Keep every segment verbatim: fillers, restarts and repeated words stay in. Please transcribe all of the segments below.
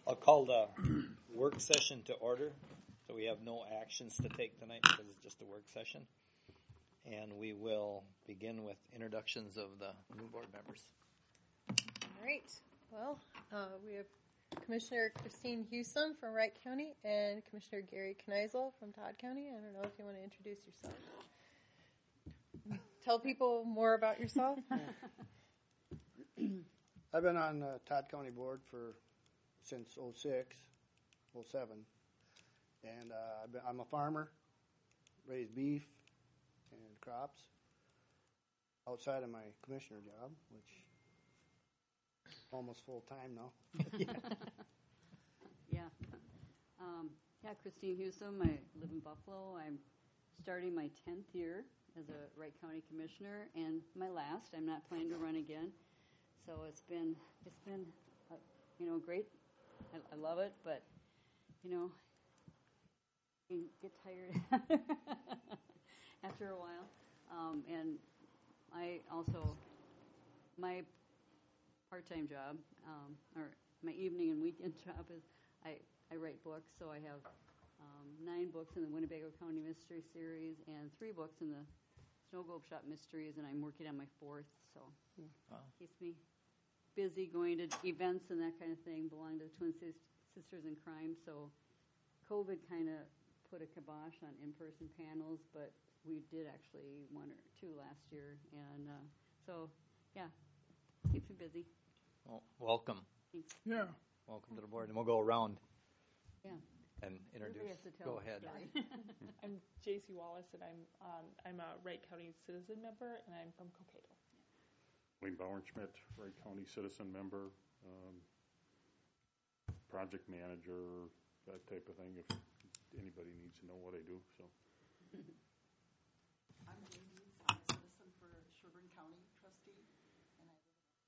I'll call the work session to order. So we have no actions to take tonight because it's just a work session. And we will begin with introductions of the new board members. All right. Well, uh, we have Commissioner Christine Hewsome from Wright County and Commissioner Gary Kneisel from Todd County. I don't know if you want to introduce yourself. Tell people more about yourself. I've been on the Todd County Board for since oh six, oh seven, and uh, I've been, I'm a farmer, raise beef and crops outside of my commissioner job, which is almost full time now. yeah. Um, yeah, Christine Hewsome. I live in Buffalo. I'm starting my tenth year as a Wright County Commissioner, and my last. I'm not planning to run again. So it's been, it's been, uh, you know, great. I, I love it, but, you know, you get tired after a while. Um, and I also, my part-time job, um, or my evening and weekend job is I, I write books. So I have um, nine books in the Winnebago County Mystery Series and three books in the Snow Globe Shop Mysteries, and I'm working on my fourth, so wow. Keeps me busy going to events and that kind of thing, belong to the Twin Sisters in Crime. So COVID kind of put a kibosh on in-person panels, but we did actually one or two last year. And uh, so, yeah, keeps me busy. Well, welcome. Thanks. Yeah. Welcome to the board. And we'll go around yeah. and introduce. Go ahead. I'm J C Wallace, and I'm um, I'm a Wright County citizen member, and I'm from Cokato. Wayne Bauernschmidt, Wright County citizen member, um, project manager, that type of thing, if anybody needs to know what I do. So, I'm Jamie, I'm a citizen for Sherburne County trustee, and I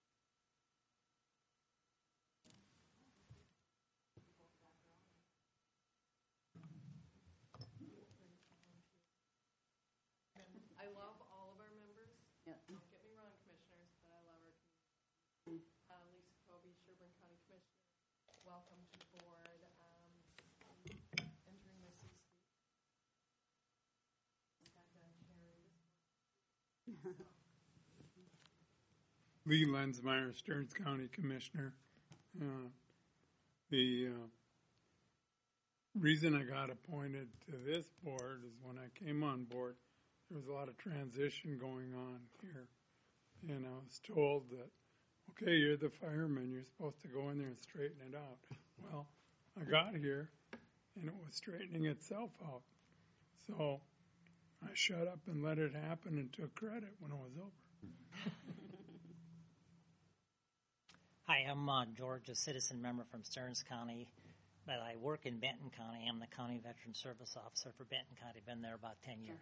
I love all of our members. Yeah. Don't get me wrong, commissioners, but I love our community. Uh, Lisa Kobe, Sherburne County Commissioner. Welcome to the board. Um, entering my C suite. Got done chairing this board. Lee Lensmeyer, Stearns County Commissioner. Uh, the uh, reason I got appointed to this board is when I came on board, there was a lot of transition going on here. And I was told that, okay, you're the fireman, you're supposed to go in there and straighten it out. Well, I got here, and it was straightening itself out. So I shut up and let it happen and took credit when it was over. Hi, I'm uh, George, a citizen member from Stearns County, but I work in Benton County. I'm the County Veteran Service Officer for Benton County. Been there about ten years.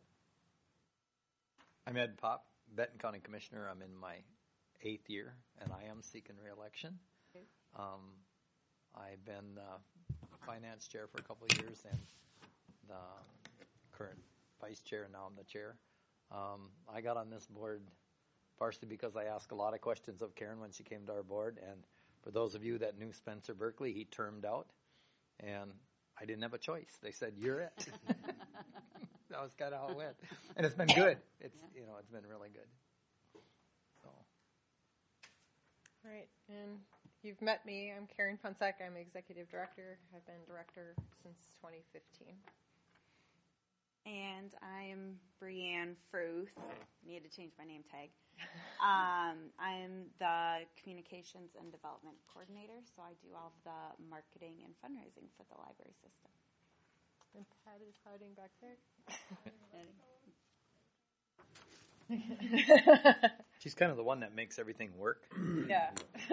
I'm Ed Pop, Benton County Commissioner. I'm in my eighth year, and I am seeking re-election. Okay. Um, I've been uh, finance chair for a couple of years and the current vice chair, and now I'm the chair. Um, I got on this board partially because I asked a lot of questions of Karen when she came to our board, and for those of you that knew Spencer Berkeley, he termed out, and I didn't have a choice. They said, you're it. That was kind of how it went. And it's been good. It's, you know, it's been really good. So. All right, and you've met me. I'm Karen Punsek. I'm Executive Director. I've been Director since twenty fifteen. And I'm Brianne Fruth. Need to change my name tag. Um, I'm the Communications and Development Coordinator, so I do all of the marketing and fundraising for the library system. And Pat is hiding back there. She's kind of the one that makes everything work. Yeah.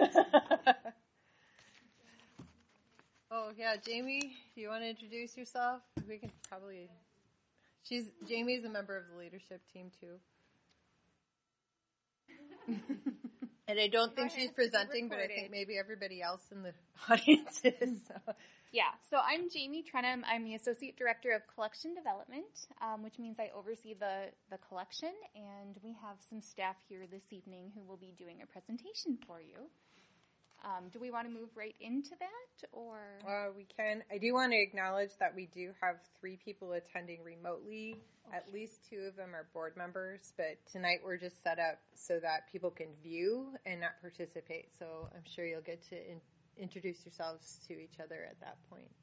Oh, yeah, Jamie, do you want to introduce yourself? We can probably... She's Jamie's a member of the leadership team, too. And I don't think she's presenting, but I think maybe everybody else in the audience is. So. Yeah, so I'm Jamie Trenham. I'm the Associate Director of Collection Development, um, which means I oversee the, the collection, and we have some staff here this evening who will be doing a presentation for you. Um, Um, do we want to move right into that, or? Uh, we can. I do want to acknowledge that we do have three people attending remotely. Okay. At least two of them are board members, but tonight we're just set up so that people can view and not participate. So I'm sure you'll get to in- introduce yourselves to each other at that point.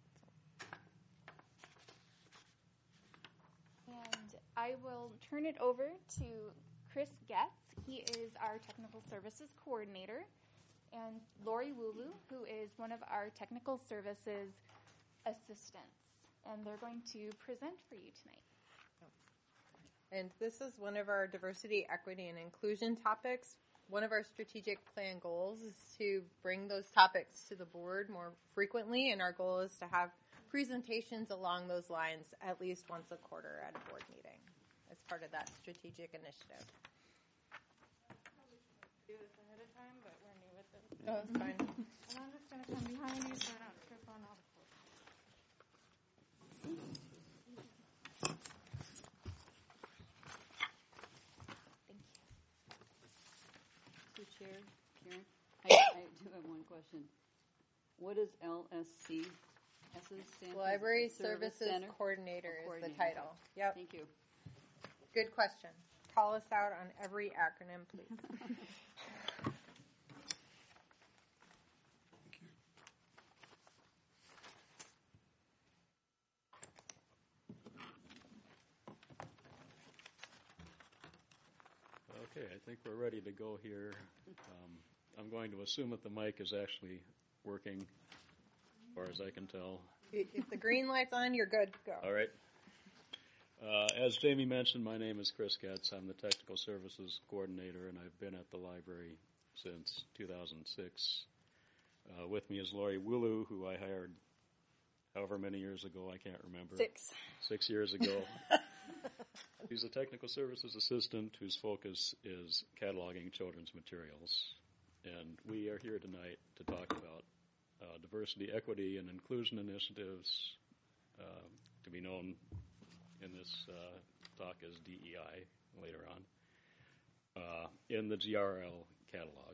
And I will turn it over to Chris Getz. He is our technical services coordinator, and Lori Wulu, who is one of our technical services assistants. And they're going to present for you tonight. And this is one of our diversity, equity, and inclusion topics. One of our strategic plan goals is to bring those topics to the board more frequently, and our goal is to have presentations along those lines at least once a quarter at a board meeting as part of that strategic initiative. Do this ahead of time, but we're new with this. Oh, that's fine. And I'm just going to come behind you so I don't trip on all the floor. Mister Chair, Karen, I, I do have one question. What does L S C S's stand for? Library Service Services Center? Coordinator Oh, is the coordinator. title. Yep. Thank you. Good question. Call us out on every acronym, please. Okay, I think we're ready to go here. Um, I'm going to assume that the mic is actually working, as far as I can tell. If the green light's on, you're good to go. All right. Uh, as Jamie mentioned, my name is Chris Getz. I'm the Technical Services Coordinator, and I've been at the library since two thousand six. Uh, with me is Lori Wulu, who I hired however many years ago, I can't remember. Six. Six years ago. She's a technical services assistant whose focus is cataloging children's materials. And we are here tonight to talk about uh, diversity, equity, and inclusion initiatives, uh, to be known in this uh, talk as D E I later on, uh, in the G R L catalog.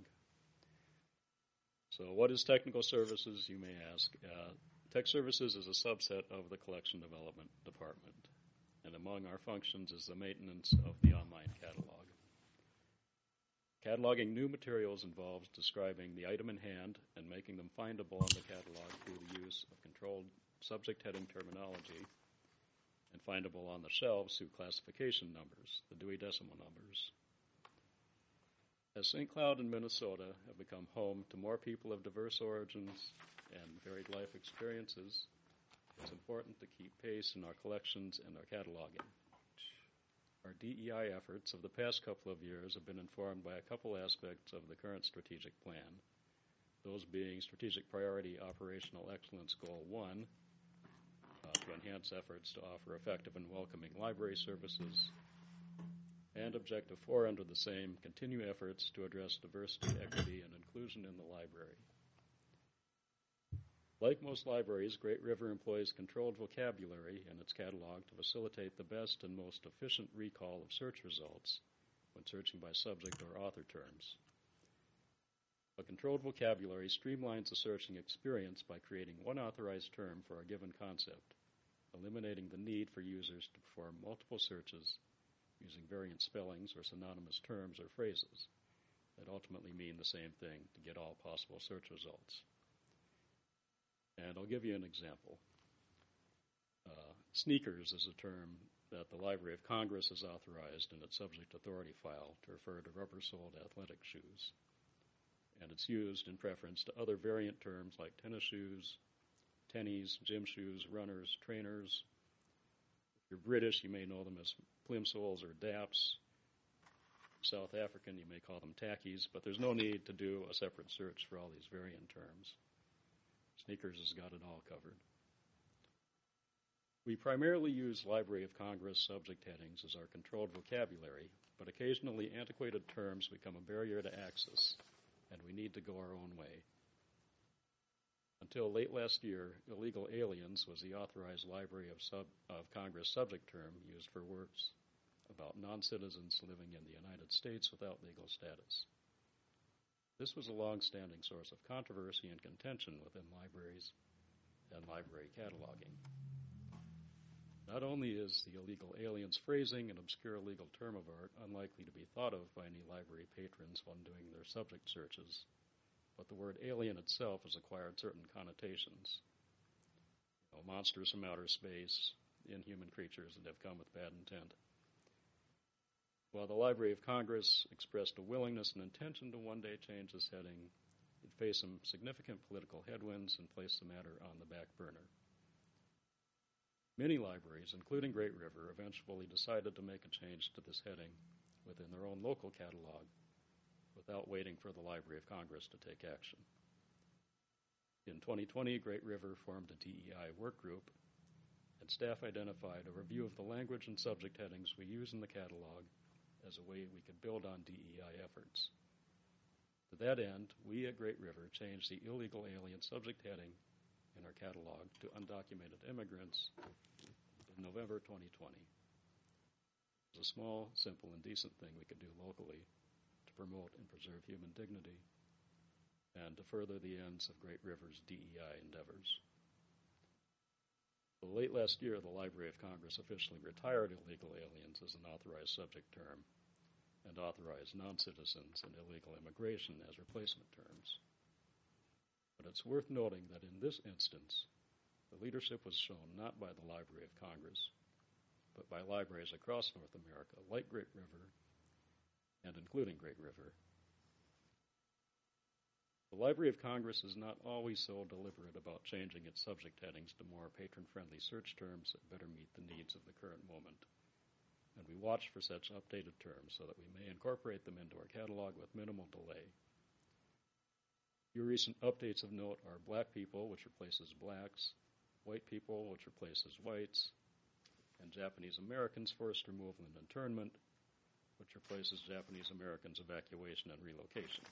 So what is technical services, you may ask? Uh, Tech services is a subset of the collection development department. And among our functions is the maintenance of the online catalog. Cataloging new materials involves describing the item in hand and making them findable on the catalog through the use of controlled subject heading terminology and findable on the shelves through classification numbers, the Dewey Decimal numbers. As Saint Cloud and Minnesota have become home to more people of diverse origins and varied life experiences, it's important to keep pace in our collections and our cataloging. Our D E I efforts of the past couple of years have been informed by a couple aspects of the current strategic plan, those being Strategic Priority Operational Excellence Goal one, uh, to enhance efforts to offer effective and welcoming library services, and Objective four under the same, continue efforts to address diversity, equity, and inclusion in the library. Like most libraries, Great River employs controlled vocabulary in its catalog to facilitate the best and most efficient recall of search results when searching by subject or author terms. A controlled vocabulary streamlines the searching experience by creating one authorized term for a given concept, eliminating the need for users to perform multiple searches using variant spellings or synonymous terms or phrases that ultimately mean the same thing to get all possible search results. And I'll give you an example. Uh, sneakers is a term that the Library of Congress has authorized in its subject authority file to refer to rubber-soled athletic shoes. And it's used in preference to other variant terms like tennis shoes, tennies, gym shoes, runners, trainers. If you're British, you may know them as plimsolls or daps. South African, you may call them tackies, but there's no need to do a separate search for all these variant terms. Sneakers has got it all covered. We primarily use Library of Congress subject headings as our controlled vocabulary, but occasionally antiquated terms become a barrier to access, and we need to go our own way. Until late last year, illegal aliens was the authorized Library of, sub, of Congress subject term used for works about non-citizens living in the United States without legal status. This was a long-standing source of controversy and contention within libraries and library cataloging. Not only is the illegal aliens phrasing an obscure legal term of art unlikely to be thought of by any library patrons when doing their subject searches, but the word alien itself has acquired certain connotations. You know, monsters from outer space, inhuman creatures that have come with bad intent. While the Library of Congress expressed a willingness and intention to one day change this heading, it faced some significant political headwinds and placed the matter on the back burner. Many libraries, including Great River, eventually decided to make a change to this heading within their own local catalog without waiting for the Library of Congress to take action. In twenty twenty, Great River formed a D E I work group, and staff identified a review of the language and subject headings we use in the catalog as a way we could build on D E I efforts. To that end, we at Great River changed the illegal alien subject heading in our catalog to undocumented immigrants in November twenty twenty. It was a small, simple, and decent thing we could do locally to promote and preserve human dignity and to further the ends of Great River's D E I endeavors. So late last year, the Library of Congress officially retired illegal aliens as an authorized subject term and authorized non-citizens and illegal immigration as replacement terms. But it's worth noting that in this instance, the leadership was shown not by the Library of Congress, but by libraries across North America, like Great River, and including Great River. The Library of Congress is not always so deliberate about changing its subject headings to more patron-friendly search terms that better meet the needs of the current moment. And we watch for such updated terms so that we may incorporate them into our catalog with minimal delay. Your recent updates of note are black people, which replaces blacks, white people, which replaces whites, and Japanese Americans forced removal and internment, which replaces Japanese Americans evacuation and relocation.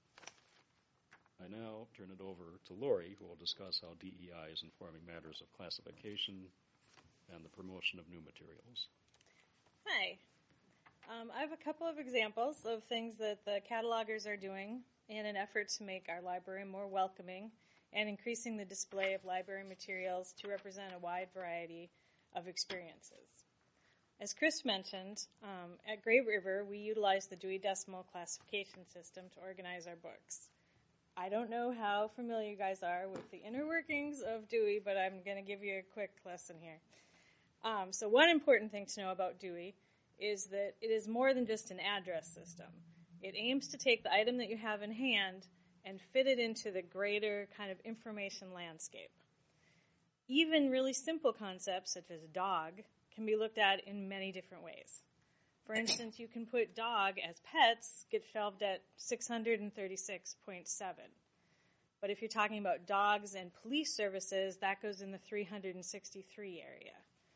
I now turn it over to Lori, who will discuss how D E I is informing matters of classification and the promotion of new materials. Hi. Um, I have a couple of examples of things that the catalogers are doing in an effort to make our library more welcoming and increasing the display of library materials to represent a wide variety of experiences. As Chris mentioned, um, at Great River, we utilize the Dewey Decimal Classification System to organize our books. I don't know how familiar you guys are with the inner workings of Dewey, but I'm going to give you a quick lesson here. Um, so one important thing to know about Dewey is that it is more than just an address system. It aims to take the item that you have in hand and fit it into the greater kind of information landscape. Even really simple concepts such as dog can be looked at in many different ways. For instance, you can put dog as pets, get shelved at six hundred thirty-six point seven. But if you're talking about dogs and police services, that goes in the three hundred sixty-three area.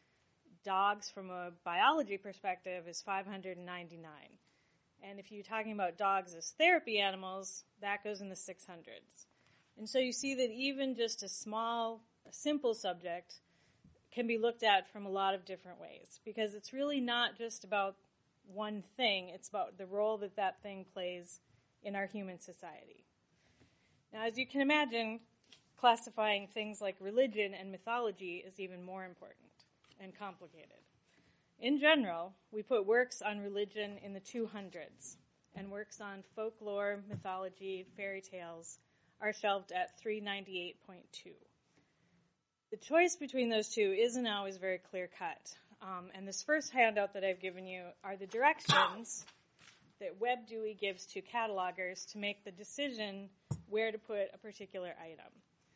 Dogs from a biology perspective is five hundred ninety-nine. And if you're talking about dogs as therapy animals, that goes in the six hundreds. And so you see that even just a small, a simple subject can be looked at from a lot of different ways, because it's really not just about one thing, it's about the role that that thing plays in our human society. Now, as you can imagine, classifying things like religion and mythology is even more important and complicated. In general, we put works on religion in the two hundreds, and works on folklore, mythology, fairy tales are shelved at three ninety-eight point two. The choice between those two isn't always very clear-cut. Um, and this first handout that I've given you are the directions that WebDewey gives to catalogers to make the decision where to put a particular item.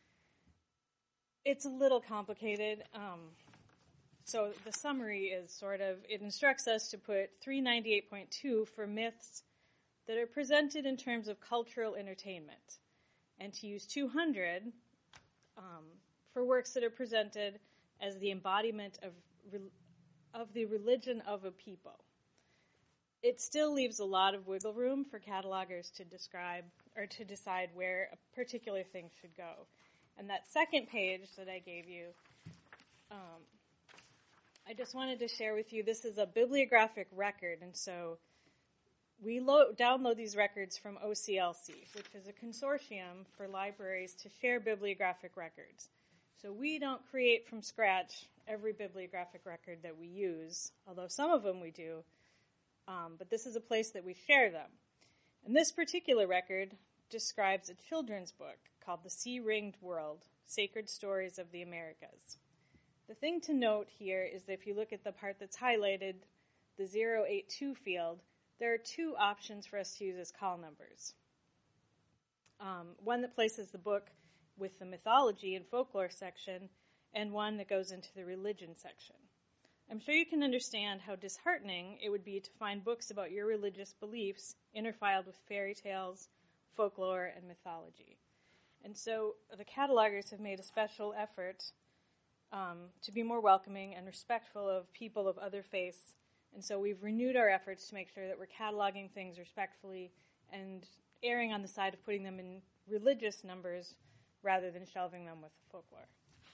It's a little complicated. Um, so the summary is sort of, it instructs us to put three ninety-eight point two for myths that are presented in terms of cultural entertainment, and to use two hundred um, for works that are presented as the embodiment of re- of the religion of a people. It still leaves a lot of wiggle room for catalogers to describe or to decide where a particular thing should go. And that second page that I gave you, um, I just wanted to share with you, this is a bibliographic record, and so we lo- download these records from O C L C, which is a consortium for libraries to share bibliographic records. So we don't create from scratch every bibliographic record that we use, although some of them we do, um, but this is a place that we share them. And this particular record describes a children's book called The Sea-Ringed World, Sacred Stories of the Americas. The thing to note here is that if you look at the part that's highlighted, the zero eight two field, there are two options for us to use as call numbers. Um, one that places the book with the mythology and folklore section, and one that goes into the religion section. I'm sure you can understand how disheartening it would be to find books about your religious beliefs interfiled with fairy tales, folklore, and mythology. And so the catalogers have made a special effort um, to be more welcoming and respectful of people of other faiths. And so we've renewed our efforts to make sure that we're cataloging things respectfully and erring on the side of putting them in religious numbers rather than shelving them with folklore.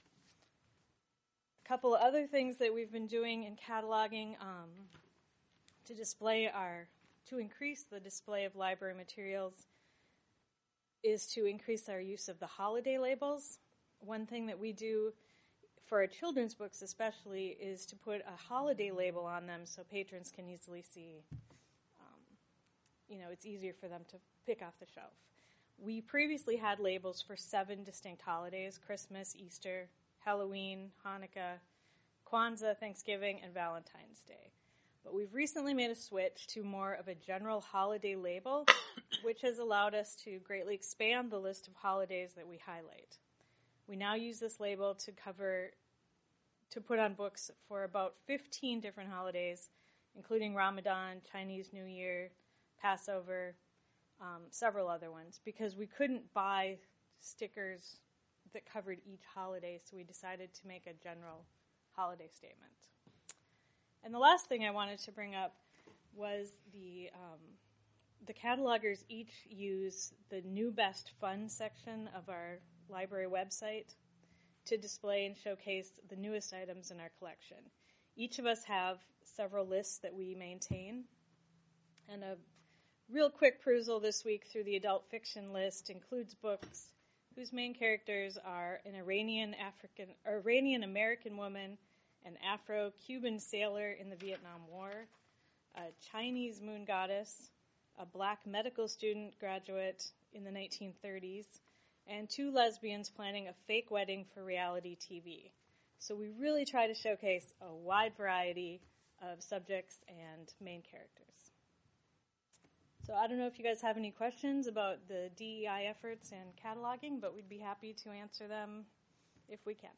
A couple of other things that we've been doing in cataloging um, to display our, to increase the display of library materials is to increase our use of the holiday labels. One thing that we do for our children's books especially is to put a holiday label on them so patrons can easily see, um, you know, it's easier for them to pick off the shelf. We previously had labels for seven distinct holidays: Christmas, Easter, Halloween, Hanukkah, Kwanzaa, Thanksgiving, and Valentine's Day. But we've recently made a switch to more of a general holiday label, which has allowed us to greatly expand the list of holidays that we highlight. We now use this label to cover, to put on books for about fifteen different holidays, including Ramadan, Chinese New Year, Passover, um, several other ones, because we couldn't buy stickers that covered each holiday, so we decided to make a general holiday statement. And the last thing I wanted to bring up was the um, the catalogers each use the New Best Fun section of our library website to display and showcase the newest items in our collection. Each of us have several lists that we maintain, and a real quick perusal this week through the adult fiction list includes books whose main characters are an Iranian African, Iranian American woman, an Afro-Cuban sailor in the Vietnam War, a Chinese moon goddess, a black medical student graduate in the nineteen thirties, and two lesbians planning a fake wedding for reality T V. So we really try to showcase a wide variety of subjects and main characters. So I don't know if you guys have any questions about the D E I efforts and cataloging, but we'd be happy to answer them if we can.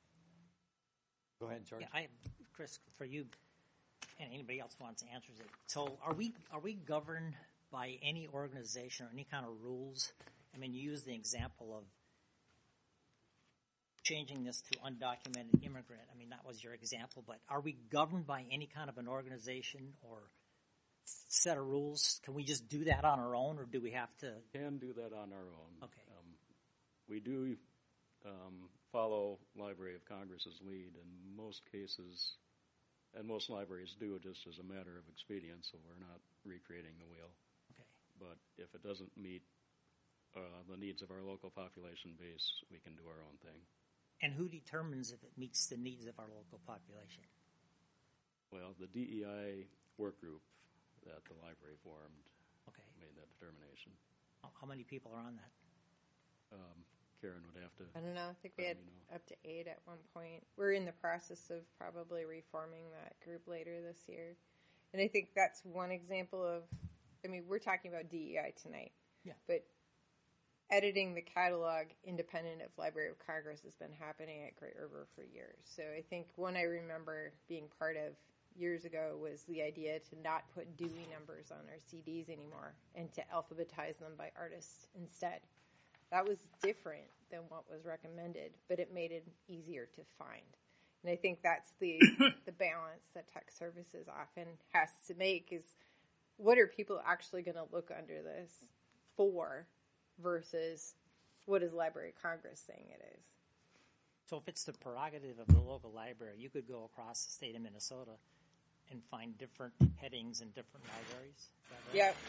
Go ahead, George. Yeah, I, Chris, for you and anybody else who wants answers it. So are we are we governed by any organization or any kind of rules? I mean, you use the example of changing this to undocumented immigrant. I mean, that was your example, but are we governed by any kind of an organization or set of rules? Can we just do that on our own, or do we have to? Can do that on our own. Okay. Um, we do um, follow Library of Congress's lead in most cases, and most libraries do it just as a matter of expedience, so we're not recreating the wheel. Okay. But if it doesn't meet uh, the needs of our local population base, we can do our own thing. And who determines if it meets the needs of our local population? Well, the D E I work group that the library formed okay. made that determination. How many people are on that? Um, Karen would have to. I don't know. I think we had up to eight at one point. We're in the process of probably reforming that group later this year. And I think that's one example of, I mean, we're talking about D E I tonight. Yeah. But editing the catalog independent of Library of Congress has been happening at Great River for years. So I think one I remember being part of years ago was the idea to not put Dewey numbers on our C Ds anymore and to alphabetize them by artists instead. That was different than what was recommended, but it made it easier to find. And I think that's the the balance that tech services often has to make is what are people actually going to look under this for versus what is Library of Congress saying it is. So if it's the prerogative of the local library, you could go across the state of Minnesota and find different headings in different libraries? Is that right? Yep.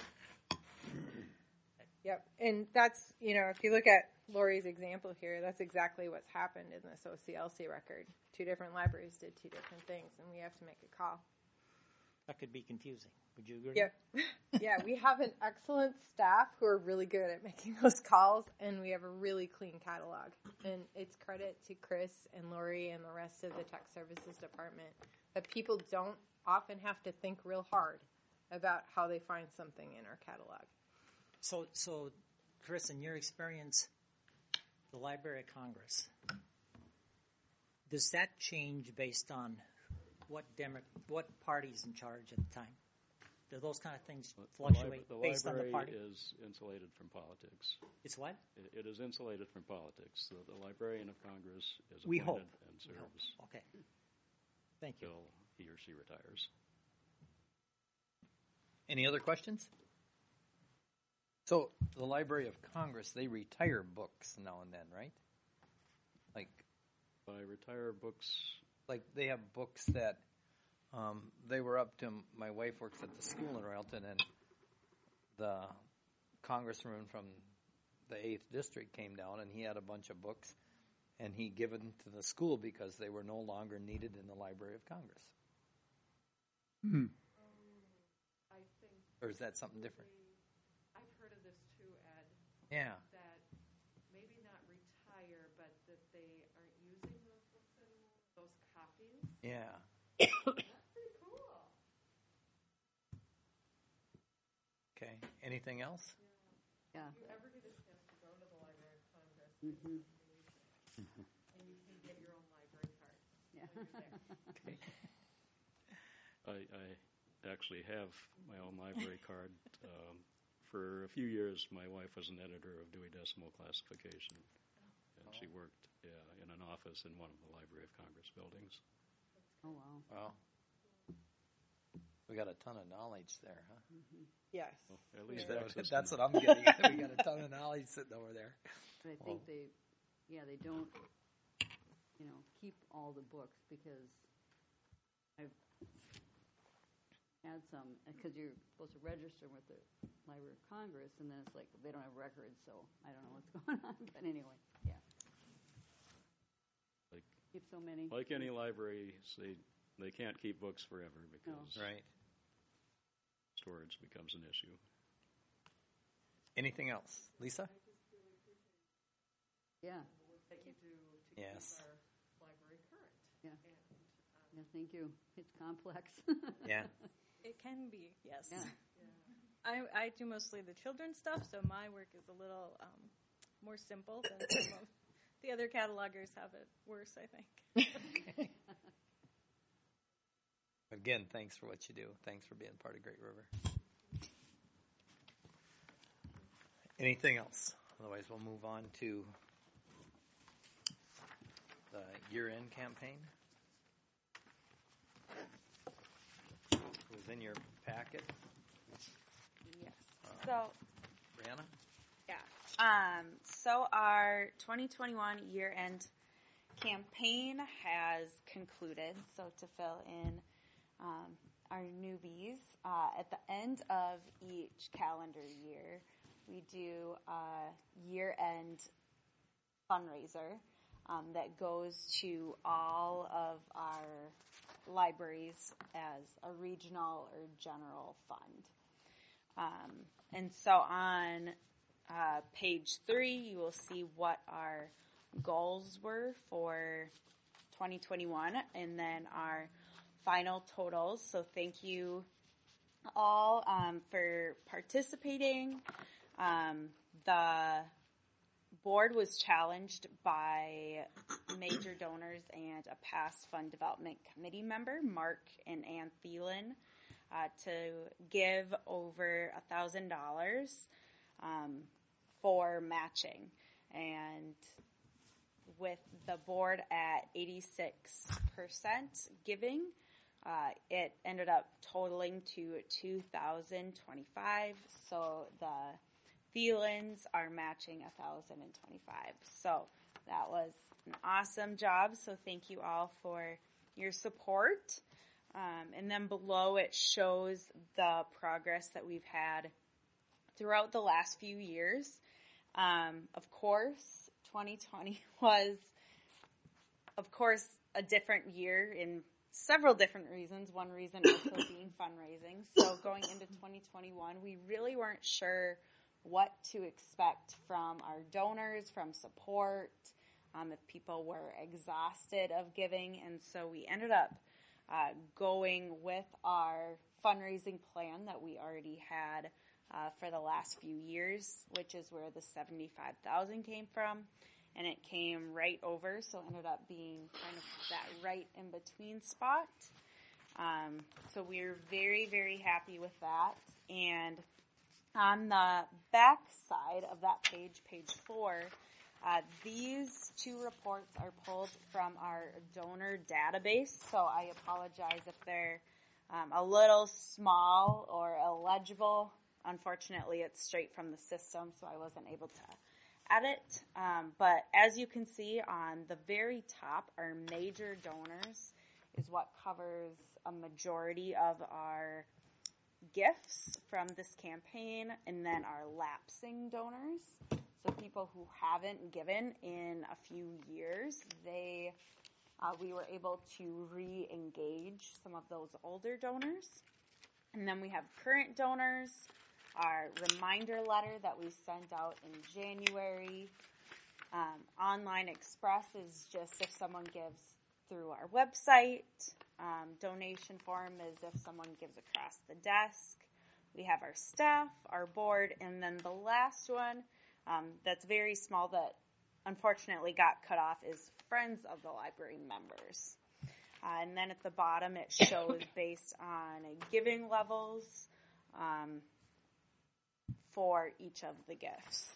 Yep. And that's, you know, if you look at Lori's example here, that's exactly what's happened in this O C L C record. Two different libraries did two different things, and we have to make a call. That could be confusing. Would you agree? Yep. Yeah, we have an excellent staff who are really good at making those calls, and we have a really clean catalog. And it's credit to Chris and Lori and the rest of the tech services department that people don't often have to think real hard about how they find something in our catalog. So, so, Chris, in your experience, the Library of Congress, does that change based on what Demo- what party's in charge at the time? Do those kind of things fluctuate the lib- based on the party? The library is insulated from politics. It's what? It, it is insulated from politics. So the Librarian of Congress is We appointed hope. and We hope. serves Okay. Thank you. until he or she retires. Any other questions? So the Library of Congress, they retire books now and then, right? Like, By retire books, like they have books that um, they were up to. My wife works at the school in Railton, and the congressman from the eighth district came down, and he had a bunch of books, and he given to the school because they were no longer needed in the Library of Congress. Hmm. I think. Or is that something different? I've heard of this too, Ed. Yeah. That maybe not retire, but that they aren't using those books anymore, those copies. Yeah. That's pretty cool. Okay. Anything else? Yeah. If you ever get a chance to go to the Library of Congress, Mhm. and you can get your own library card. Yeah. when you're there. I, I actually have my own library card. Um, for a few years, my wife was an editor of Dewey Decimal Classification, and she worked yeah, in an office in one of the Library of Congress buildings. Oh, wow. Well, we got a ton of knowledge there, huh? Mm-hmm. Yes. Well, at least That- access that's to- what I'm getting at. We got a ton of knowledge sitting over there. But I Well- think they, yeah, they don't, you know, keep all the books because I've had some, because you're supposed to register with the Library of Congress, and then it's like they don't have records, so I don't know what's going on. But anyway, yeah. Like, Keep so many. like any library, they, they can't keep books forever because Right. storage becomes an issue. Anything else? Lisa? Yeah. The work that you do to Yes. keep our library current. Yeah. And, um, Yeah, thank you. It's complex. Yeah. It can be, yes. Yeah. I, I do mostly the children's stuff, so my work is a little um, more simple than some of the other catalogers have it worse, I think. Again, thanks for what you do. Thanks for being part of Great River. Anything else? Otherwise, we'll move on to the year-end campaign. It was in your packet. Yes. Uh, So, Brianna? yeah. Um, so our twenty twenty-one year-end campaign has concluded. So to fill in um, our newbies, uh, at the end of each calendar year, we do a year-end fundraiser um, that goes to all of our libraries as a regional or general fund. Um, and so on uh, page three, you will see what our goals were for twenty twenty-one and then our final totals. So thank you all um, for participating. Um, the board was challenged by major donors and a past fund development committee member, Mark and Ann Thielen, uh, to give over a thousand dollars um, for matching. And with the board at eighty-six percent giving, uh, it ended up totaling to two thousand twenty-five. So the Thielens are matching one thousand twenty-five. So that was an awesome job. So thank you all for your support. Um, and then below it shows the progress that we've had throughout the last few years. Um, of course, twenty twenty was, of course, a different year in several different reasons. One reason also being fundraising. So going into twenty twenty-one, we really weren't sure what to expect from our donors, from support, um, if people were exhausted of giving. And so we ended up uh, going with our fundraising plan that we already had uh, for the last few years, which is where the seventy-five thousand came from. And it came right over, so it ended up being kind of that right in between spot. Um, so we're very, very happy with that. And on the back side of that page, page four, uh, these two reports are pulled from our donor database. So I apologize if they're um, a little small or illegible. Unfortunately, it's straight from the system, so I wasn't able to edit. Um, but as you can see on the very top, our major donors is what covers a majority of our gifts from this campaign, and then our lapsing donors, so people who haven't given in a few years, they uh, we were able to re-engage some of those older donors. And then we have current donors, our reminder letter that we sent out in January. Um, Online Express is just if someone gives through our website. Um, donation form is if someone gives across the desk. We have our staff, our board, and then the last one um, that's very small that unfortunately got cut off is friends of the library members. Uh, and then at the bottom it shows based on giving levels um, for each of the gifts.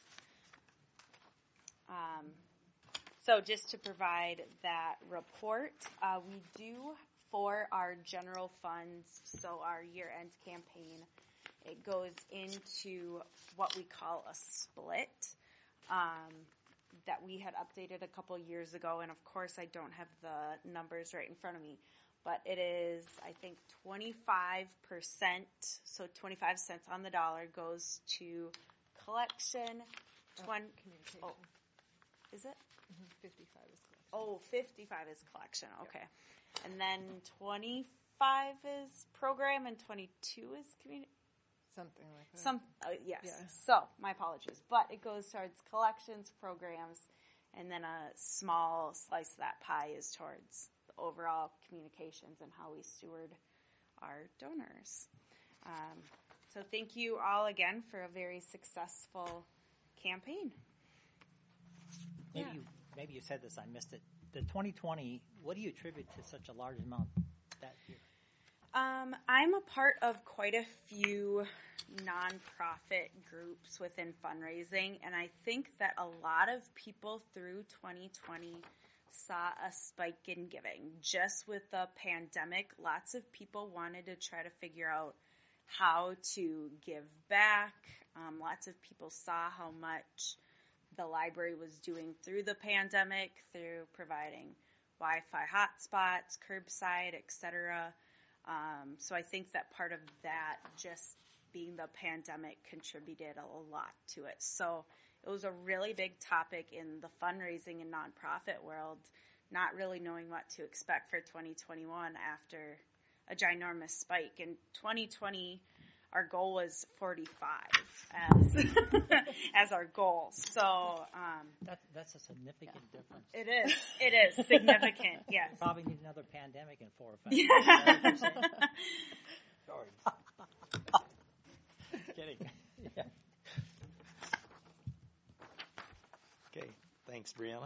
Um, so just to provide that report, uh, we do for our general funds, so our year-end campaign, it goes into what we call a split um, that we had updated a couple years ago. And of course, I don't have the numbers right in front of me, but it is, I think, twenty-five percent, so twenty-five cents on the dollar goes to collection. twenty, oh, is it? Mm-hmm. fifty-five is collection. Oh, fifty-five is collection, okay. Yep. And then twenty-five is program and twenty-two is community. Something like that. Some, uh, yes. Yeah. So, my apologies. But it goes towards collections, programs, and then a small slice of that pie is towards the overall communications and how we steward our donors. Um, so thank you all again for a very successful campaign. Maybe Yeah. you maybe you said this, I missed it. The twenty twenty, what do you attribute to such a large amount that year? Um, I'm a part of quite a few nonprofit groups within fundraising, and I think that a lot of people through twenty twenty saw a spike in giving. Just with the pandemic, lots of people wanted to try to figure out how to give back. Um, lots of people saw how much the library was doing through the pandemic, through providing Wi-Fi hotspots, curbside, et cetera. Um, so I think that part of that, just being the pandemic, contributed a lot to it. So it was a really big topic in the fundraising and nonprofit world, not really knowing what to expect for twenty twenty-one after a ginormous spike. In twenty twenty, our goal was forty-five as as our goal. So um, that, that's a significant yeah. difference. It is. It is significant. Yes. We probably need another pandemic in four or five years. Sorry. Kidding. Yeah. Okay. Thanks, Brianna.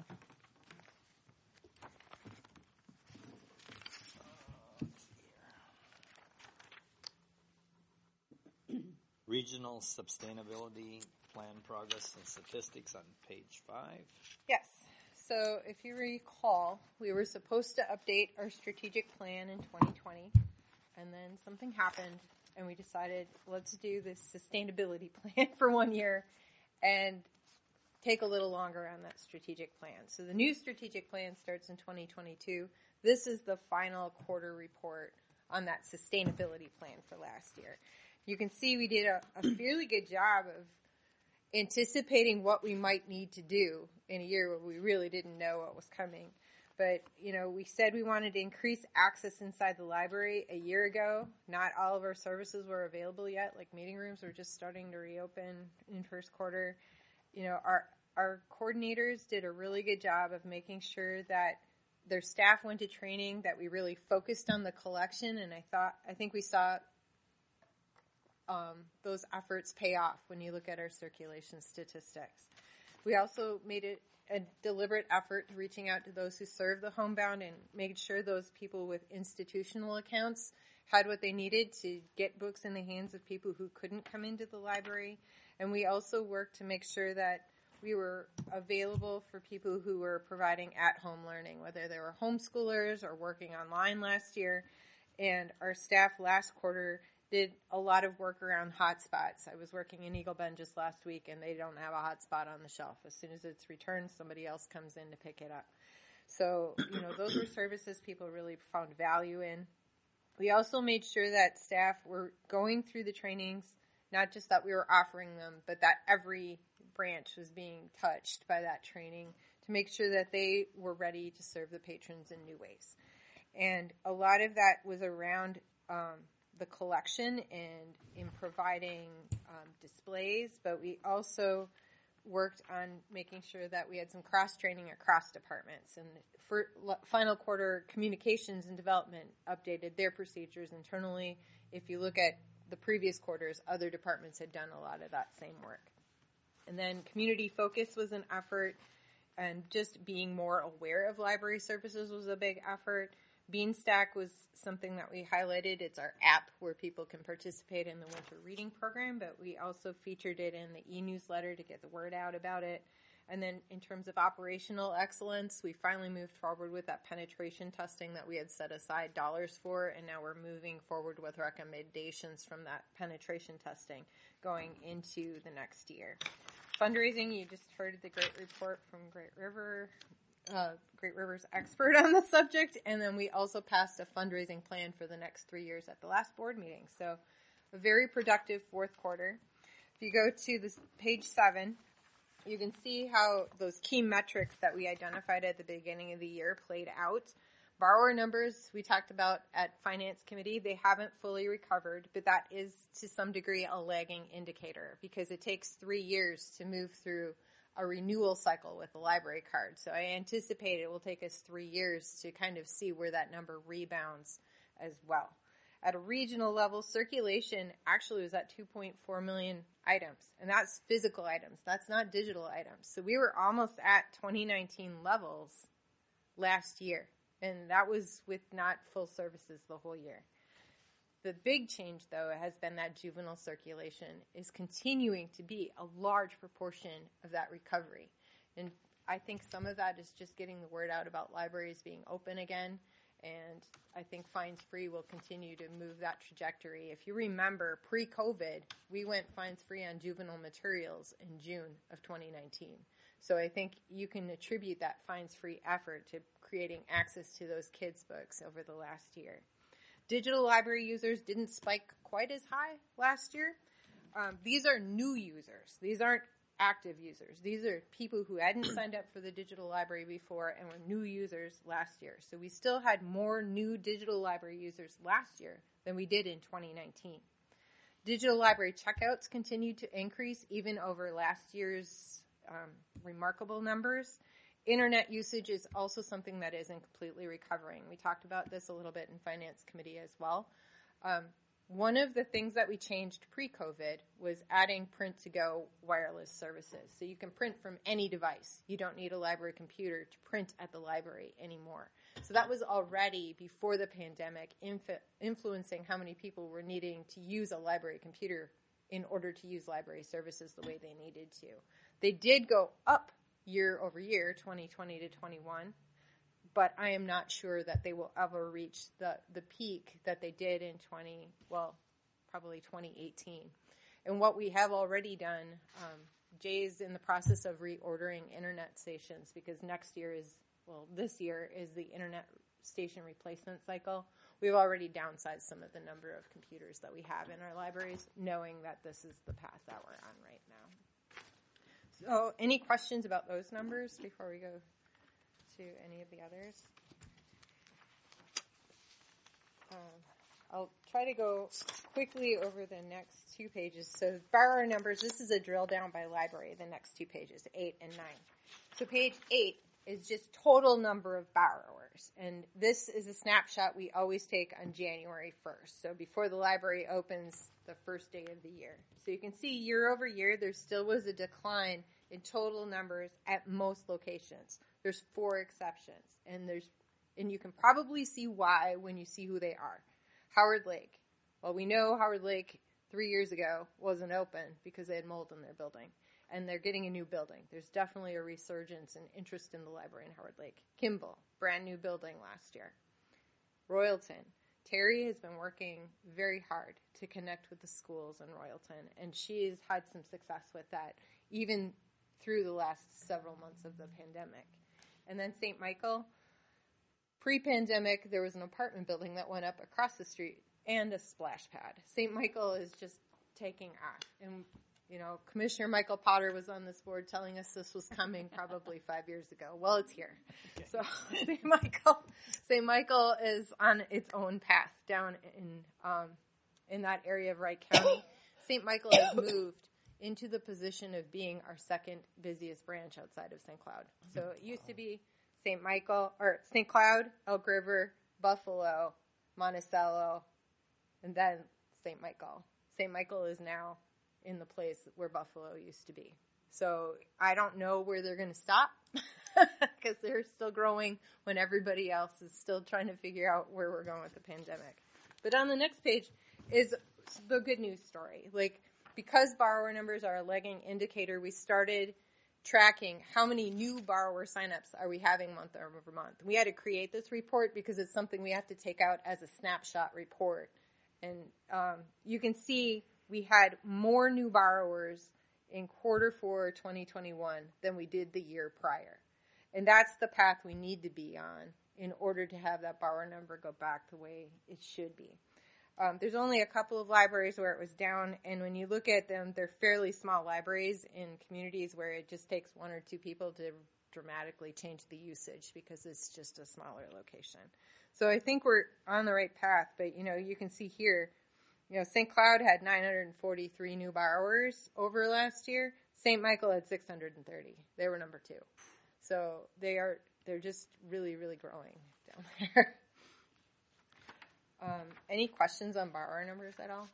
Regional Sustainability Plan Progress and Statistics on page five. Yes. So if you recall, we were supposed to update our strategic plan in twenty twenty, and then something happened, and we decided, let's do this sustainability plan for one year and take a little longer on that strategic plan. So the new strategic plan starts in twenty twenty-two. This is the final quarter report on that sustainability plan for last year. You can see we did a, a fairly good job of anticipating what we might need to do in a year where we really didn't know what was coming. But, you know, we said we wanted to increase access inside the library a year ago. Not all of our services were available yet, like meeting rooms were just starting to reopen in first quarter. You know, our our coordinators did a really good job of making sure that their staff went to training, that we really focused on the collection, and I thought I think we saw um, those efforts pay off when you look at our circulation statistics. We also made it a deliberate effort to reaching out to those who serve the homebound and made sure those people with institutional accounts had what they needed to get books in the hands of people who couldn't come into the library. And we also worked to make sure that we were available for people who were providing at-home learning, whether they were homeschoolers or working online last year. And our staff last quarter did a lot of work around hotspots. I was working in Eagle Bend just last week, and they don't have a hotspot on the shelf. As soon as it's returned, somebody else comes in to pick it up. So, you know, those were services people really found value in. We also made sure that staff were going through the trainings, not just that we were offering them, but that every branch was being touched by that training to make sure that they were ready to serve the patrons in new ways. And a lot of that was around um, the collection and in providing um, displays, but we also worked on making sure that we had some cross-training across departments. And for final quarter, communications and development updated their procedures internally. If you look at the previous quarters, other departments had done a lot of that same work. And then community focus was an effort, and just being more aware of library services was a big effort. Beanstack was something that we highlighted. It's our app where people can participate in the winter reading program, but we also featured it in the e-newsletter to get the word out about it. And then in terms of operational excellence, we finally moved forward with that penetration testing that we had set aside dollars for, and now we're moving forward with recommendations from that penetration testing going into the next year. Fundraising, you just heard the great report from Great River, uh, Great River's expert on the subject, and then we also passed a fundraising plan for the next three years at the last board meeting. So a very productive fourth quarter. If you go to this page seven, you can see how those key metrics that we identified at the beginning of the year played out. Borrower numbers we talked about at Finance Committee, they haven't fully recovered, but that is to some degree a lagging indicator because it takes three years to move through a renewal cycle with the library card. So I anticipate it will take us three years to kind of see where that number rebounds as well. At a regional level, circulation actually was at two point four million items, and that's physical items. That's not digital items. So we were almost at twenty nineteen levels last year, and that was with not full services the whole year. The big change, though, has been that juvenile circulation is continuing to be a large proportion of that recovery. And I think some of that is just getting the word out about libraries being open again. And I think Fines Free will continue to move that trajectory. If you remember, pre-COVID, we went Fines Free on juvenile materials in June of twenty nineteen. So I think you can attribute that Fines Free effort to creating access to those kids' books over the last year. Digital library users didn't spike quite as high last year. Um, these are new users. These aren't active users. These are people who hadn't signed up for the digital library before and were new users last year. So we still had more new digital library users last year than we did in twenty nineteen. Digital library checkouts continued to increase even over last year's um, remarkable numbers. Internet usage is also something that isn't completely recovering. We talked about this a little bit in Finance Committee as well. Um, One of the things that we changed pre-COVID was adding print-to-go wireless services. So you can print from any device. You don't need a library computer to print at the library anymore. So that was already, before the pandemic, inf- influencing how many people were needing to use a library computer in order to use library services the way they needed to. They did go up year over year, twenty twenty to twenty-one. But I am not sure that they will ever reach the, the peak that they did in twenty, well, probably twenty eighteen. And what we have already done, um, Jay's in the process of reordering internet stations because next year is, well, this year is the internet station replacement cycle. we've already downsized some of the number of computers that we have in our libraries, knowing that this is the path that we're on right now. So any questions about those numbers before we go to any of the others? Um, I'll try to go quickly over the next two pages. So borrower numbers, this is a drill down by library, the next two pages, eight and nine. So page eight is just total number of borrowers. And this is a snapshot we always take on January first. So before the library opens the first day of the year. So you can see year over year, there still was a decline in total numbers at most locations. There's four exceptions. And there's, and you can probably see why when you see who they are. Howard Lake. Well, we know Howard Lake three years ago wasn't open because they had mold in their building. And they're getting a new building. There's definitely a resurgence and interest in the library in Howard Lake. Kimball, brand new building last year. Royalton. Terry has been working very hard to connect with the schools in Royalton, and she's had some success with that, even through the last several months of the pandemic. And then Saint Michael. Pre-pandemic, there was an apartment building that went up across the street and a splash pad. Saint Michael is just taking off. And, you know, Commissioner Michael Potter was on this board telling us this was coming probably five years ago. Well, it's here. So Saint Michael, Saint Michael is on its own path down in um, in that area of Wright County. Saint Michael has moved into the position of being our second busiest branch outside of Saint Cloud. So it used to be Saint Michael, or Saint Cloud, Elk River, Buffalo, Monticello, and then Saint Michael. Saint Michael is now in the place where Buffalo used to be. So I don't know where they're going to stop because they're still growing when everybody else is still trying to figure out where we're going with the pandemic. But on the next page is the good news story. Like, because borrower numbers are a lagging indicator, we started tracking how many new borrower signups are we having month over month. We had to create this report because it's something we have to take out as a snapshot report. And um, you can see we had more new borrowers in quarter four twenty twenty-one than we did the year prior. And that's the path we need to be on in order to have that borrower number go back the way it should be. Um, there's only a couple of libraries where it was down, and when you look at them, they're fairly small libraries in communities where it just takes one or two people to dramatically change the usage because it's just a smaller location. So I think we're on the right path, but, you know, you can see here, you know, Saint Cloud had nine hundred forty-three new borrowers over last year. Saint Michael had six hundred thirty. They were number two. So they are, they're just really, really growing down there. Um, any questions on borrower numbers at all?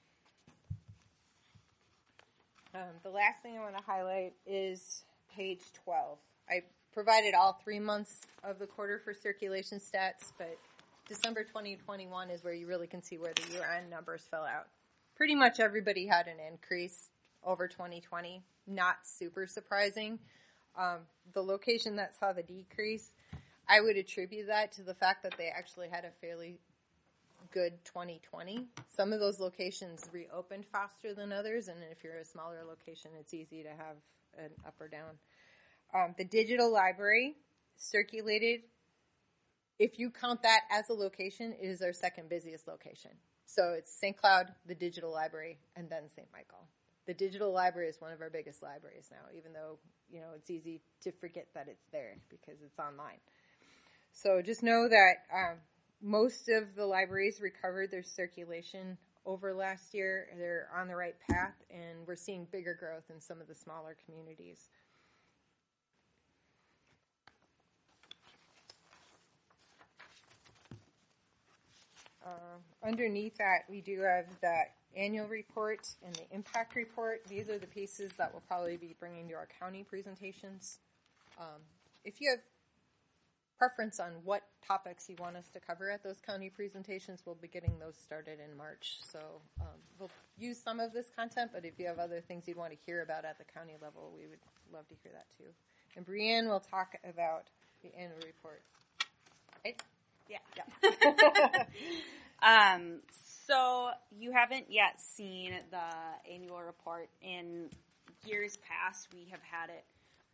Um, the last thing I want to highlight is page twelve. I provided all three months of the quarter for circulation stats, but December twenty twenty-one is where you really can see where the year-end numbers fell out. Pretty much everybody had an increase over twenty twenty. Not super surprising. Um, the location that saw the decrease, I would attribute that to the fact that they actually had a fairly good twenty twenty. Some of those locations reopened faster than others, and if you're a smaller location, it's easy to have an up or down. Um, the digital library circulated, if you count that as a location, it is our second busiest location. So it's Saint Cloud, the digital library, and then Saint Michael. The digital library is one of our biggest libraries now, even though, you know, it's easy to forget that it's there because it's online. So just know that um, most of the libraries recovered their circulation over last year. They're on the right path, and we're seeing bigger growth in some of the smaller communities. Uh, underneath that, we do have the annual report and the impact report. These are the pieces that we'll probably be bringing to our county presentations. Um, if you have preference on what topics you want us to cover at those county presentations, we'll be getting those started in March. So um, we'll use some of this content, but if you have other things you'd want to hear about at the county level, we would love to hear that too. And Brianne will talk about the annual report. Right? Yeah. yeah. um, so you haven't yet seen the annual report. In years past, we have had it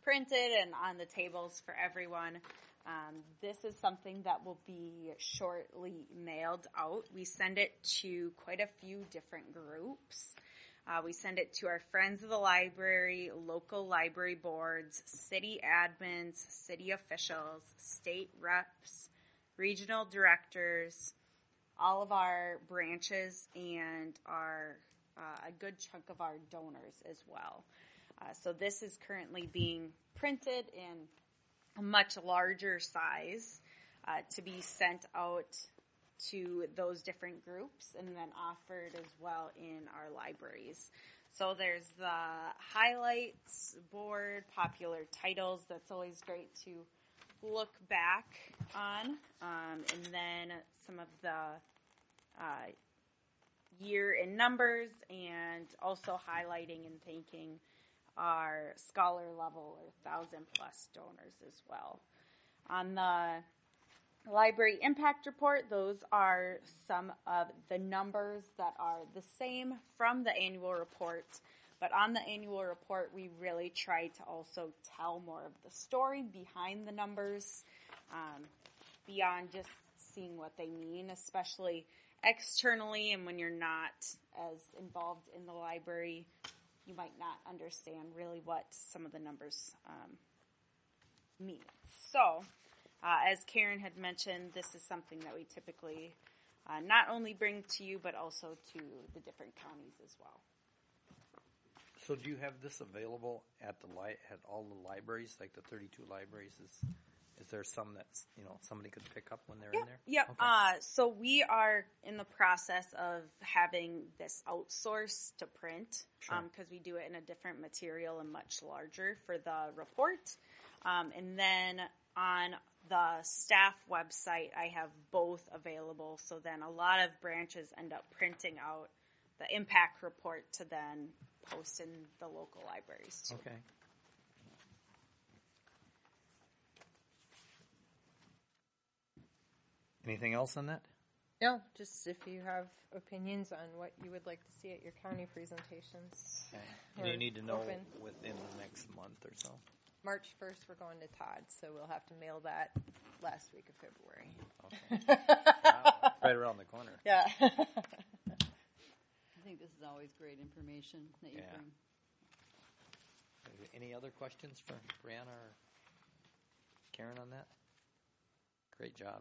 printed and on the tables for everyone. Um, this is something that will be shortly mailed out. We send it to quite a few different groups. Uh, we send it to our friends of the library, local library boards, city admins, city officials, state reps, regional directors, all of our branches, and our uh, a good chunk of our donors as well. Uh, so this is currently being printed in a much larger size uh, to be sent out to those different groups and then offered as well in our libraries. So there's the highlights board, popular titles. That's always great to look back on. Um, and then some of the uh, year in numbers, and also highlighting and thanking our scholar level or thousand plus donors as well. On the Library Impact Report, those are some of the numbers that are the same from the annual report. But on the annual report, we really try to also tell more of the story behind the numbers, um, beyond just seeing what they mean, especially externally. And when you're not as involved in the library, you might not understand really what some of the numbers um, mean. So, Uh, as Karen had mentioned, this is something that we typically uh, not only bring to you, but also to the different counties as well. So do you have this available at the li- at all the libraries, like the thirty-two libraries? Is is there some that's, you know, somebody could pick up when they're in there? Yep. Okay. Uh, so we are in the process of having this outsourced to print, Sure. because we do it in a different material and much larger for the report. Um, and then on the staff website, I have both available. So then a lot of branches end up printing out the impact report to then post in the local libraries too. Okay. Anything else on that? No, just if you have opinions on what you would like to see at your county presentations. Okay. And you We're need to know open. within the next month or so. March first, we're going to Todd, so we'll have to mail that last week of February. Okay. Wow, right around the corner. Yeah. I think this is always great information that you Yeah. bring. Any other questions for Brianna or Karen on that? Great job.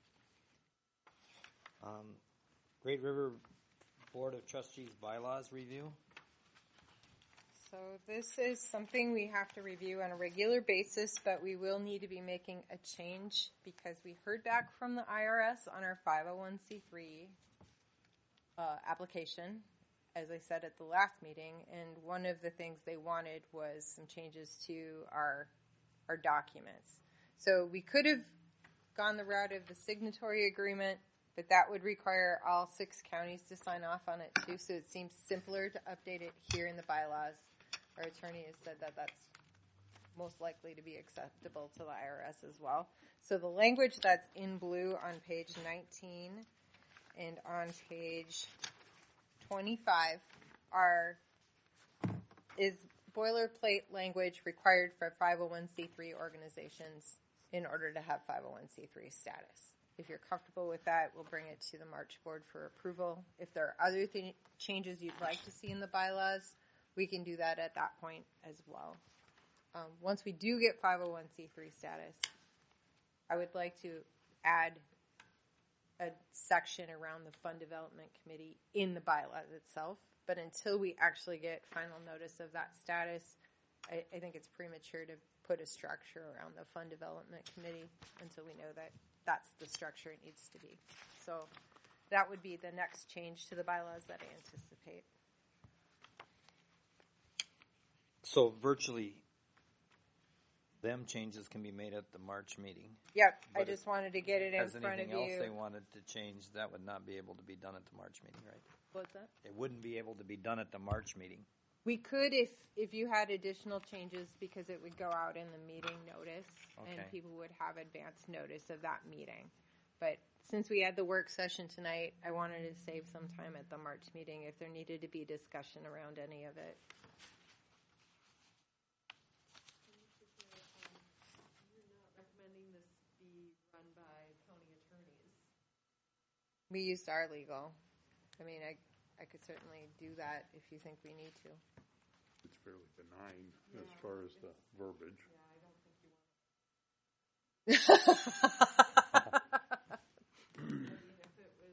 Um, Great River Board of Trustees bylaws review. So this is something we have to review on a regular basis, but we will need to be making a change because we heard back from the I R S on our five oh one c three uh, application, as I said at the last meeting, and one of the things they wanted was some changes to our our documents. So we could have gone the route of the signatory agreement, but that would require all six counties to sign off on it too, so it seems simpler to update it here in the bylaws. Our attorney has said that that's most likely to be acceptable to the I R S as well. So the language that's in blue on page nineteen and on page twenty-five are is boilerplate language required for five oh one c three organizations in order to have five oh one c three status. If you're comfortable with that, we'll bring it to the March board for approval. If there are other th- changes you'd like to see in the bylaws, we can do that at that point as well. Um, once we do get five oh one c three status, I would like to add a section around the Fund Development Committee in the bylaws itself. But until we actually get final notice of that status, I, I think it's premature to put a structure around the Fund Development Committee until we know that that's the structure it needs to be. So that would be the next change to the bylaws that I anticipate. So virtually, them changes can be made at the March meeting. Yep, I But just wanted to get it in Has front of anything else you. they wanted to change, that would not be able to be done at the March meeting, right? What's that? It wouldn't be able to be done at the March meeting. We could if if you had additional changes because it would go out in the meeting notice Okay. and people would have advance notice of that meeting. But since we had the work session tonight, I wanted to save some time at the March meeting if there needed to be discussion around any of it. run by county attorneys. We used our legal. I mean, I, I could certainly do that if you think we need to. It's fairly benign as far as the verbiage. Yeah, I don't think you want I mean, if it was,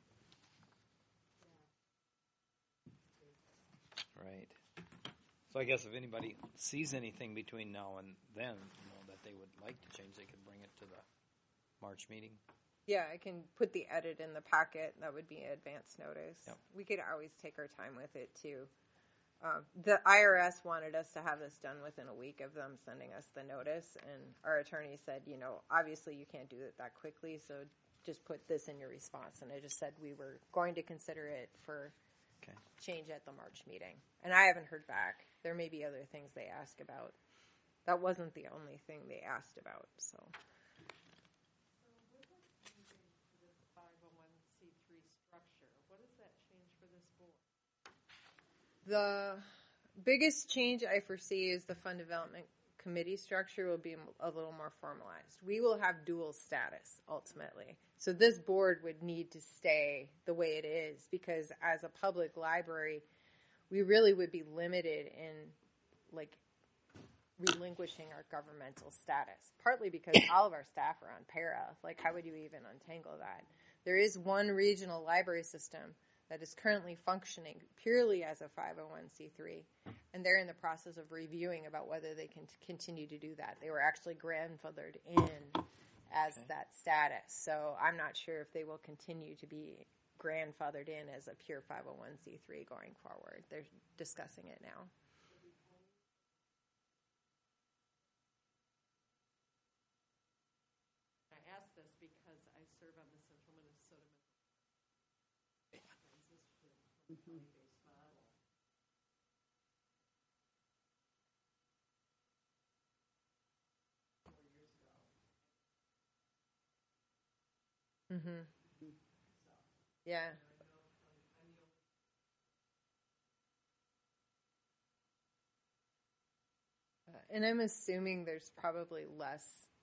Right. So I guess if anybody sees anything between now and then, you know, that they would like to change, they could bring it to the March meeting. Yeah, I can put the edit in the packet. That would be advance notice. Yep. We could always take our time with it too. Um, the I R S wanted us to have this done within a week of them sending us the notice, and our attorney said, you know, obviously you can't do it that quickly, so just put this in your response. And I just said we were going to consider it for Okay. change at the March meeting. And I haven't heard back. There may be other things they ask about. That wasn't the only thing they asked about, so. So what is changing for this five oh one c three structure? What does that change for this board? The biggest change I foresee is the fund development committee structure will be a little more formalized. We will have dual status ultimately. So this board would need to stay the way it is because as a public library, we really would be limited in like relinquishing our governmental status, partly because all of our staff are on para. Like how would you even untangle that? There is one regional library system that is currently functioning purely as a five oh one c three, and they're in the process of reviewing about whether they can t- continue to do that. They were actually grandfathered in as Okay. that status, so I'm not sure if they will continue to be grandfathered in as a pure five oh one c three going forward. They're discussing it now. I ask this because I serve on the Central Minnesota transition from a county-based model. Four years ago. Mm-hmm. Yeah. Uh, and I'm assuming there's probably less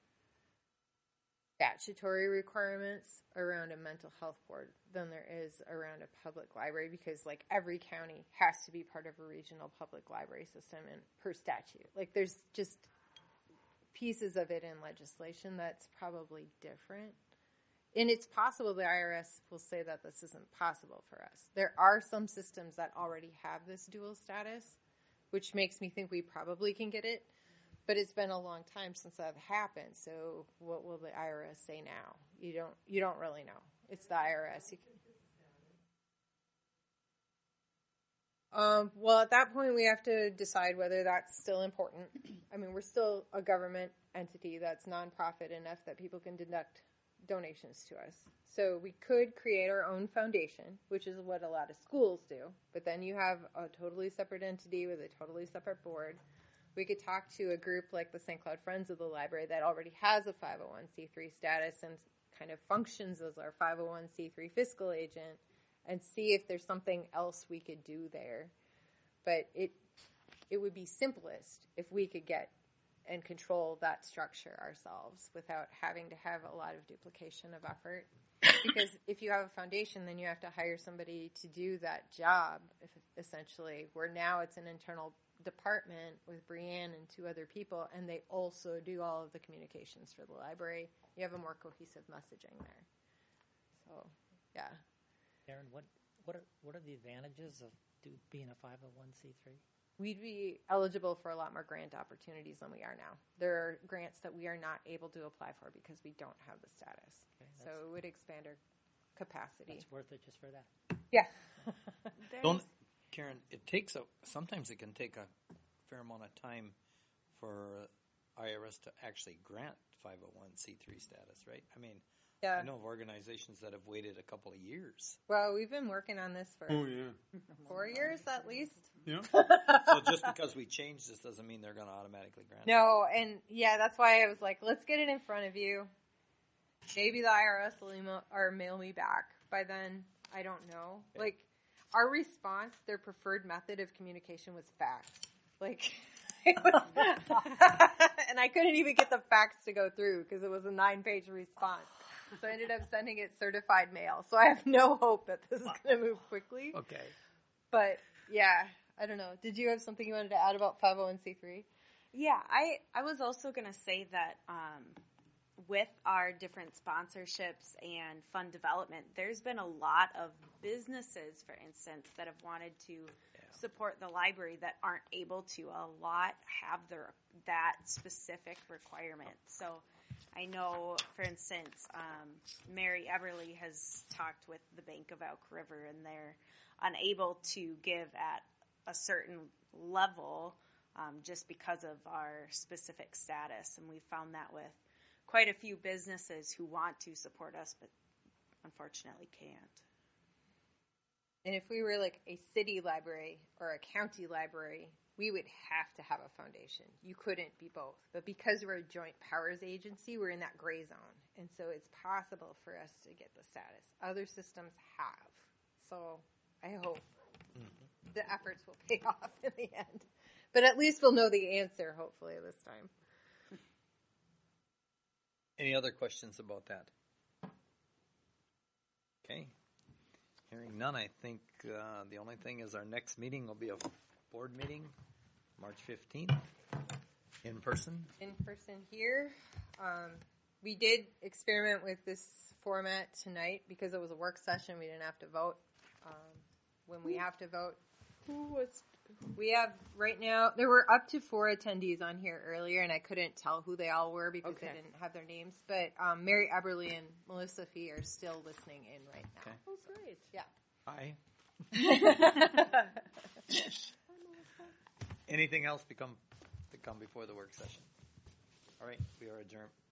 statutory requirements around a mental health board than there is around a public library because like every county has to be part of a regional public library system and per statute. Like there's just pieces of it in legislation that's probably different. And it's possible the I R S will say that this isn't possible for us. There are some systems that already have this dual status, which makes me think we probably can get it. But it's been a long time since that happened. So what will the I R S say now? You don't. You don't really know. It's the I R S. You can, um, well, at that point, we have to decide whether that's still important. I mean, we're still a government entity that's nonprofit enough that people can deduct donations to us. So we could create our own foundation, which is what a lot of schools do. But then you have a totally separate entity with a totally separate board. We could talk to a group like the Saint Cloud Friends of the Library that already has a five oh one c three status and kind of functions as our five oh one c three fiscal agent and see if there's something else we could do there. But it it would be simplest if we could get and control that structure ourselves without having to have a lot of duplication of effort. Because if you have a foundation, then you have to hire somebody to do that job, if, essentially, where now it's an internal department with Brianne and two other people, and they also do all of the communications for the library. You have a more cohesive messaging there. So, yeah. Karen, what what are what are the advantages of do, being a five oh one c three? We'd be eligible for a lot more grant opportunities than we are now. There are grants that we are not able to apply for because we don't have the status. Okay, so it would expand our capacity. It's worth it just for that. Yeah. Don't, Karen, it takes a, sometimes it can take a fair amount of time for I R S to actually grant five oh one c three status, right? I mean, yeah. I know of organizations that have waited a couple of years. Well, we've been working on this for Oh, yeah. four years at least. Yeah. So just because we changed this doesn't mean they're going to automatically grant it. No, and yeah, that's why I was like, let's get it in front of you. Maybe the I R S will email or mail me back by then. I don't know. Yeah. Like, our response, their preferred method of communication was fax. Like, It was- and I couldn't even get the facts to go through because it was a nine-page response. So I ended up sending it certified mail. So I have no hope that this is going to move quickly. Okay. But yeah, I don't know. Did you have something you wanted to add about five oh one c three? Yeah, I, I was also going to say that um, with our different sponsorships and fund development, there's been a lot of businesses, for instance, that have wanted to support the library that aren't able to. A lot have their that specific requirement. So I know, for instance, um, Mary Eberly has talked with the Bank of Elk River, and they're unable to give at a certain level um, just because of our specific status. And we found that with quite a few businesses who want to support us, but unfortunately can't. And if we were like a city library or a county library, we would have to have a foundation. You couldn't be both. But because we're a joint powers agency, we're in that gray zone. And so it's possible for us to get the status. Other systems have. So I hope the efforts will pay off in the end. But at least we'll know the answer, hopefully, this time. Any other questions about that? Okay. Hearing none, I think uh, the only thing is our next meeting will be a board meeting, March fifteenth, in person. In person here. Um, we did experiment with this format tonight because it was a work session. We didn't have to vote. Um, when we have to vote, Who was, we have right now, there were up to four attendees on here earlier, and I couldn't tell who they all were because Okay. I didn't have their names. But um, Mary Eberly and Melissa Fee are still listening in right now. Okay. oh, great. Yeah. Aye. Anything else become to come before the work session? All right, we are adjourned.